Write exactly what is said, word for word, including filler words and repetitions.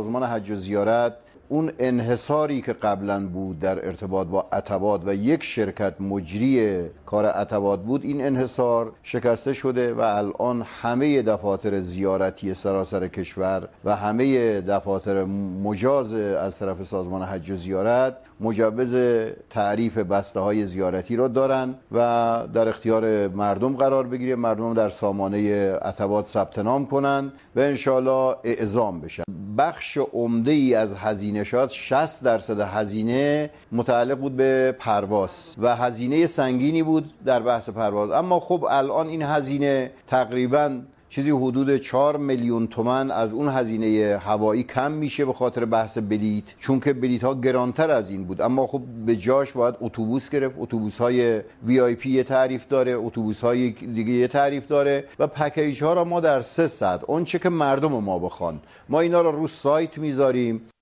سازمان حج و زیارت اون انحصاری که قبلا بود در ارتباط با عتبات و یک شرکت مجری کار عتبات بود، این انحصار شکسته شده و الان همه دفاتر زیارتی سراسر کشور و همه دفاتر مجاز از طرف سازمان حج و زیارت مجوز تعریف بسته های زیارتی رو دارن و در اختیار مردم قرار بگیره، مردم در سامانه عتبات ثبت نام کنن و انشالله اعزام بشن. بخش عمده ای از هزینه، شاید شصت درصد هزینه متعلق بود به پرواز و هزینه سنگینی بود در بحث پرواز، اما خب الان این هزینه تقریباً چیزی حدود چهار میلیون تومان از اون هزینه هوایی کم میشه به خاطر بحث بلیت، چون که بلیت ها گرانتر از این بود، اما خب به جاش باید اتوبوس گرفت. اتوبوس های وی آی پی یه تعریف داره، اتوبوس های دیگه یه تعریف داره و پکیج ها را ما در سه ساعت اون چه که مردم ما بخوان ما اینا رو رو سایت میذاریم.